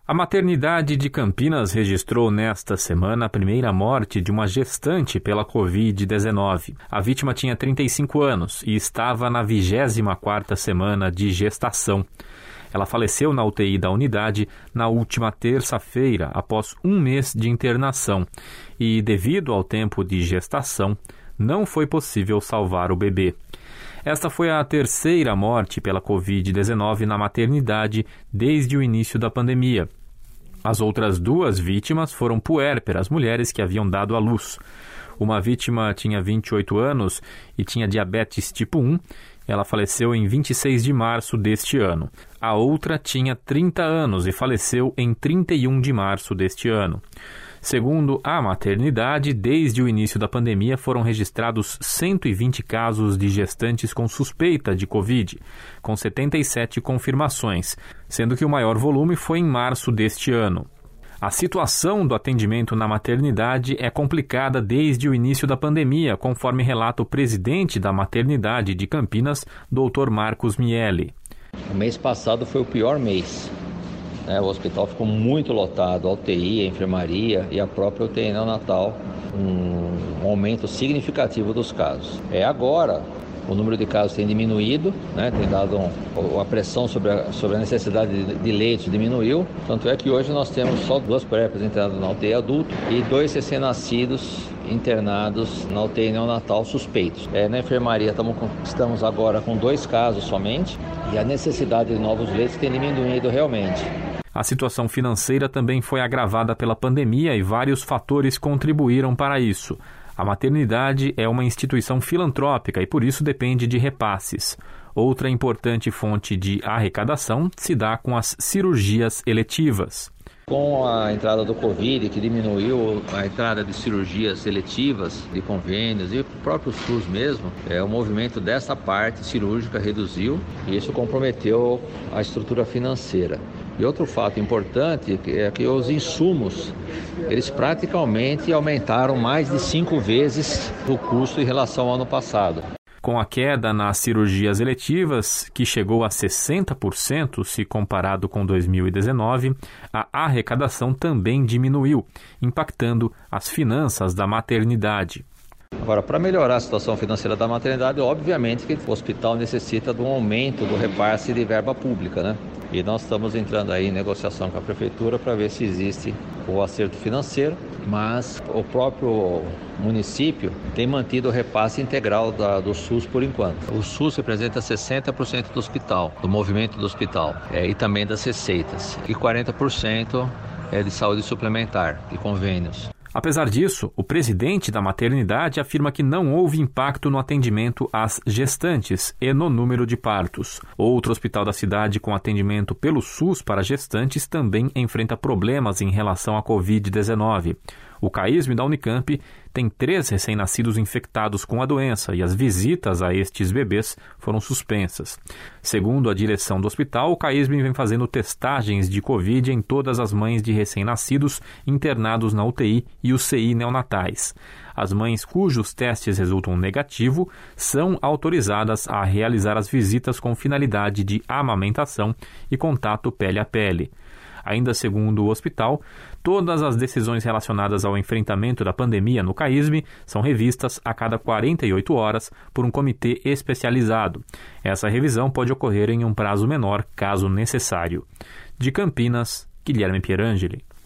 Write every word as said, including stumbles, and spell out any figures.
A maternidade de Campinas registrou nesta semana a primeira morte de uma gestante pela covid dezenove. A vítima tinha trinta e cinco anos e estava na vigésima quarta semana de gestação. Ela faleceu na U T I da unidade na última terça-feira, após um mês de internação. E, devido ao tempo de gestação, não foi possível salvar o bebê. Esta foi a terceira morte pela covid dezenove na maternidade desde o início da pandemia. As outras duas vítimas foram puérperas, mulheres que haviam dado à luz. Uma vítima tinha vinte e oito anos e tinha diabetes tipo um. Ela faleceu em vinte e seis de março deste ano. A outra tinha trinta anos e faleceu em trinta e um de março deste ano. Segundo a maternidade, desde o início da pandemia foram registrados cento e vinte casos de gestantes com suspeita de Covid, com setenta e sete confirmações, sendo que o maior volume foi em março deste ano. A situação do atendimento na maternidade é complicada desde o início da pandemia, conforme relata o presidente da maternidade de Campinas, doutor Marcos Miele. O mês passado foi o pior mês. O hospital ficou muito lotado, a U T I, a enfermaria e a própria U T I neonatal, um aumento significativo dos casos. É agora, o número de casos tem diminuído, né, tem dado um, a pressão sobre a, sobre a necessidade de, de leitos diminuiu, tanto é que hoje nós temos só duas puérperas internadas na U T I adulto e dois recém-nascidos internados na U T I neonatal suspeitos. É, na enfermaria tamo com, estamos agora com dois casos somente e a necessidade de novos leitos tem diminuído realmente. A situação financeira também foi agravada pela pandemia e vários fatores contribuíram para isso. A maternidade é uma instituição filantrópica e por isso depende de repasses. Outra importante fonte de arrecadação se dá com as cirurgias eletivas. Com a entrada do Covid, que diminuiu a entrada de cirurgias seletivas, de convênios e o próprio SUS mesmo, é, o movimento dessa parte cirúrgica reduziu e isso comprometeu a estrutura financeira. E outro fato importante é que os insumos, eles praticamente aumentaram mais de cinco vezes o custo em relação ao ano passado. Com a queda nas cirurgias eletivas, que chegou a sessenta por cento se comparado com dois mil e dezenove, a arrecadação também diminuiu, impactando as finanças da maternidade. Agora, para melhorar a situação financeira da maternidade, obviamente que o hospital necessita de um aumento do repasse de verba pública, né? E nós estamos entrando aí em negociação com a prefeitura para ver se existe o acerto financeiro, mas o próprio município tem mantido o repasse integral da, do SUS por enquanto. O SUS representa sessenta por cento do hospital, do movimento do hospital, é, e também das receitas, e quarenta por cento é de saúde suplementar, de convênios. Apesar disso, o presidente da maternidade afirma que não houve impacto no atendimento às gestantes e no número de partos. Outro hospital da cidade com atendimento pelo SUS para gestantes também enfrenta problemas em relação à covid dezenove. O CAISM da Unicamp tem três recém-nascidos infectados com a doença e as visitas a estes bebês foram suspensas. Segundo a direção do hospital, o CAISM vem fazendo testagens de Covid em todas as mães de recém-nascidos internados na U T I e U C I neonatais. As mães cujos testes resultam negativo são autorizadas a realizar as visitas com finalidade de amamentação e contato pele a pele. Ainda segundo o hospital, todas as decisões relacionadas ao enfrentamento da pandemia no CAISM são revistas a cada quarenta e oito horas por um comitê especializado. Essa revisão pode ocorrer em um prazo menor, caso necessário. De Campinas, Guilherme Pierangeli.